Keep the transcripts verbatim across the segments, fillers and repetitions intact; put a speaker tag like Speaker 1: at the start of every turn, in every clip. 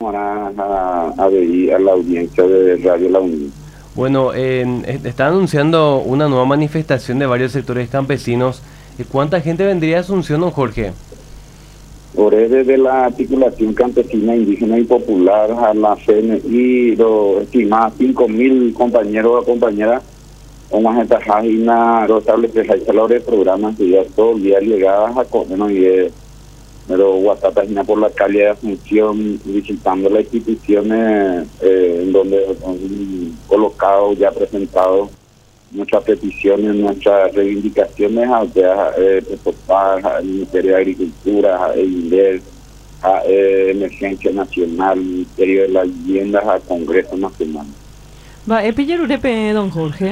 Speaker 1: a, a, a ver a la audiencia de Radio La Unión.
Speaker 2: Bueno, eh, está anunciando una nueva manifestación de varios sectores campesinos. ¿Cuánta gente vendría a Asunción, don Jorge?
Speaker 1: Por desde la articulación campesina, indígena y popular a la C N I, lo estimaba cinco mil compañeros o compañeras, o más gente ajena, lo establece de programas que ya todo el día llegadas a comer, y pero Guatata por la calle de Asunción, visitando las instituciones eh, en donde han colocado, ya presentado muchas peticiones, muchas reivindicaciones a, a, eh, al Ministerio de Agricultura, a INDER, a eh, Emergencia Nacional, Ministerio de las Viviendas, a Congreso Nacional.
Speaker 3: Va, ¿es pillar don Jorge?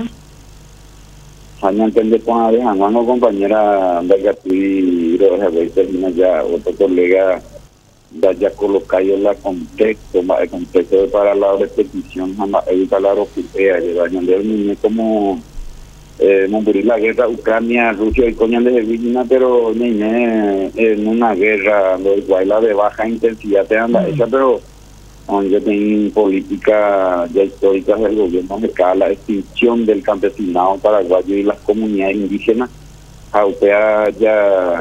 Speaker 1: Año entender con Alejandro, compañera de Gatui, termina ya otro colega ya ya colocado la contexto, el contexto para la repetición, evita la europea, lleva como eh, morir la guerra Ucrania, Rusia y coña de Virginia, pero en una guerra, lo igual la de baja intensidad te anda hecha, pero donde tienen política ya históricas del gobierno de cada la extinción del campesinado paraguayo y las comunidades indígenas, europea ya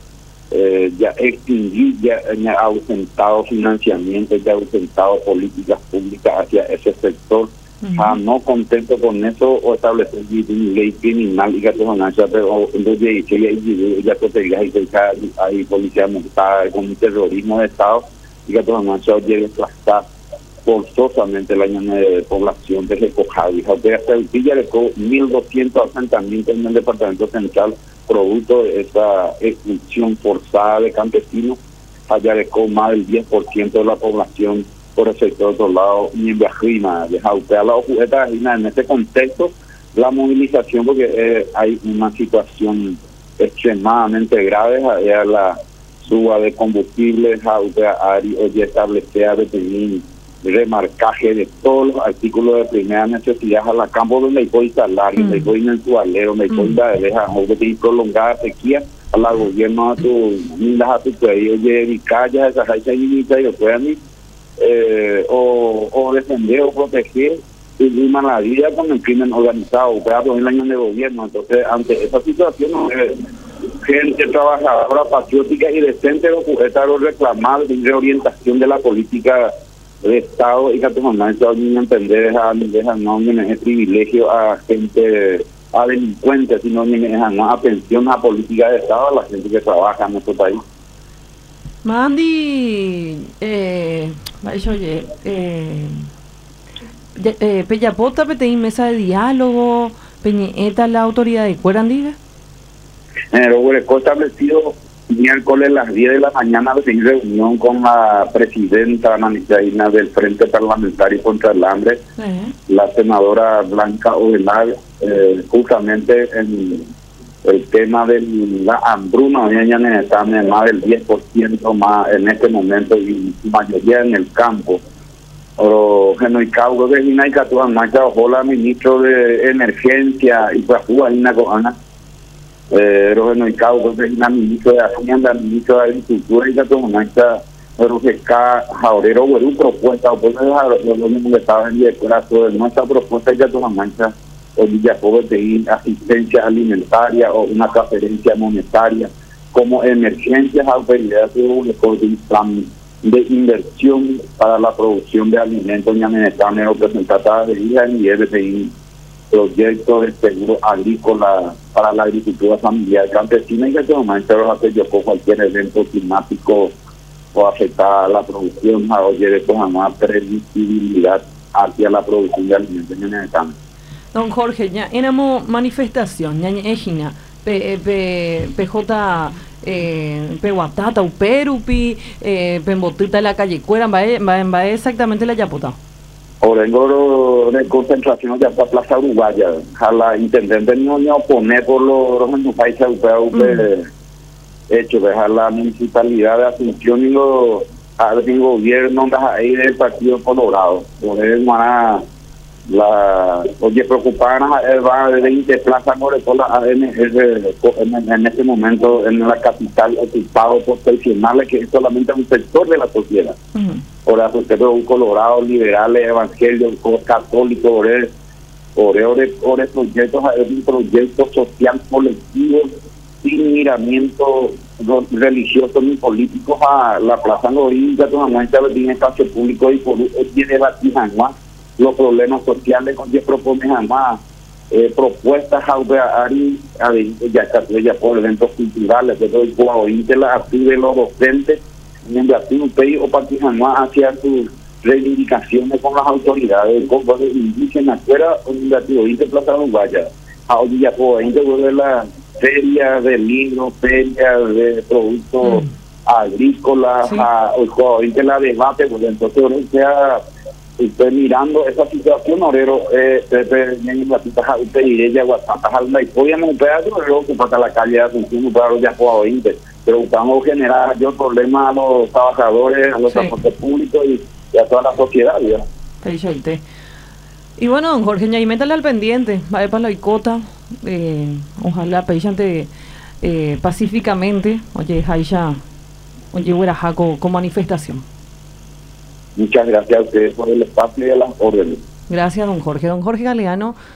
Speaker 1: eh, ya extinguir, ya, ya ha ausentado financiamiento, ya ha ausentado políticas públicas hacia ese sector. Uh-huh. Ah, no contento con eso, o establecer una ley criminal y que pero entonces ya ya hay policía montada con un terrorismo de Estado y que todo llegue a aplastar forzosamente el año de población de recojado. Hasta el día de mil doscientos asentamientos en el departamento central, producto de esa expulsión forzada de campesinos. Allá dejó más del diez por ciento de la población por el sector de otro lado, y en Viajima, de Jautea, la Ojujeta, en este contexto, la movilización, porque eh, hay una situación extremadamente grave, allá la suba de combustible, Jautea, Ari, oye, establecer de tener remarcaje de todos los artículos de primera necesidad a la campo donde hay que instalar, donde hay que ir en el tualero, donde hay que ir a dejar, donde hay que prolongar sequía, a la gobierno, a tu, a tu país, oye, y calla, esa raíz y yo puedan eh, o, o defender o proteger y vivir la vida con el crimen organizado, pero en el año de gobierno. Entonces, ante esa situación, eh, gente trabajadora, patriótica y decente, está lo reclamar de reorientación de la política de Estado y que tu mamá está entender deja, deja no es privilegio a gente, a delincuentes, sino deja no a pensión, a política de Estado, a la gente que trabaja en nuestro país.
Speaker 3: Mandi, eh, oye, eh, eh, Pellapota, Peteí, mesa de diálogo, Peñeta, la autoridad de Cuerandiga.
Speaker 1: En el Hueco establecido miércoles a las diez de la mañana en reunión con la presidenta Manichaína del Frente Parlamentario contra el Hambre, uh-huh. la senadora Blanca Ovelar, eh, justamente en el tema de la hambruna, ya necesita más del diez por ciento más en este momento y mayoría en el campo. O Genoicaudo de Jinaicatua, Macha Ojola, ministro de Emergencia y Pajúa, Ina Coana. Pero bueno, y causa de la ministra de Hacienda, ministro de Agricultura y Gato Mancha, pero que cada jaurero o una propuesta, o por lo mismo que estaba en el corazón de nuestra propuesta de Gato Mancha, o Villacobo de asistencia alimentaria o una transferencia monetaria, como emergencias autoridades de un plan de inversión para la producción de alimentos y amenazantes o presentadas de vida y F P I. Proyectos de seguro agrícola para la agricultura familiar campesina y que se momento yo con cualquier evento climático o afectar a la producción a oye de más previsibilidad hacia la producción de alimentos en el campo.
Speaker 3: Don Jorge, ya éramos manifestación, ya ejina, P J eh, Pehuatata, Uperupi, eh, Pembotita de la calle Cuera, va exactamente la Yapota.
Speaker 1: Orengo de concentración ya para Plaza Uruguaya, a la intendente no me opone por los los países europeos mm. hecho, dejar la municipalidad de Asunción y los al gobierno ahí del Partido Colorado, por eso la oye preocupaban va de veinte plazas Morecola en, en, en este momento en la capital ocupado por tradicionales que es solamente un sector de la sociedad. Uh-huh. Por eso un colorado, liberales, evangelios, católicos, ore, ore, ore, ore proyectos, es un proyecto social colectivo sin miramiento religioso ni político a la plaza Norinda, totalmente tiene espacio público y por tiene la los problemas sociales con que propone jamás eh, propuestas a Ari ya ya por eventos culturales de todo el pueblo la active los docentes donde así un país o partir jamás hacia sus reivindicaciones con las autoridades con los indígenas fuera donde activo de Plaza Uruguaya a hoy ya por ahí de la feria de libros, feria de productos mm. agrícolas sí. a hoy de la debate pues entonces o sea usted mirando esa situación, Orero, eh, en la pista usted y ella, Guatemala, y podíamos ver luego que para la calle de Asunción, para los ya puedo veinte, pero buscamos generar yo problemas a los trabajadores, a los sí. transportes públicos y, y a toda la sociedad, ¿ya?
Speaker 3: Y bueno, don Jorge, ya y métale al pendiente, va para la icota, eh, ojalá peyante eh, pacíficamente, oye, Jaisha, oye, Huerajaco, con manifestación.
Speaker 1: Muchas gracias a ustedes por el espacio y a las órdenes.
Speaker 3: Gracias, don Jorge. Don Jorge Galeano.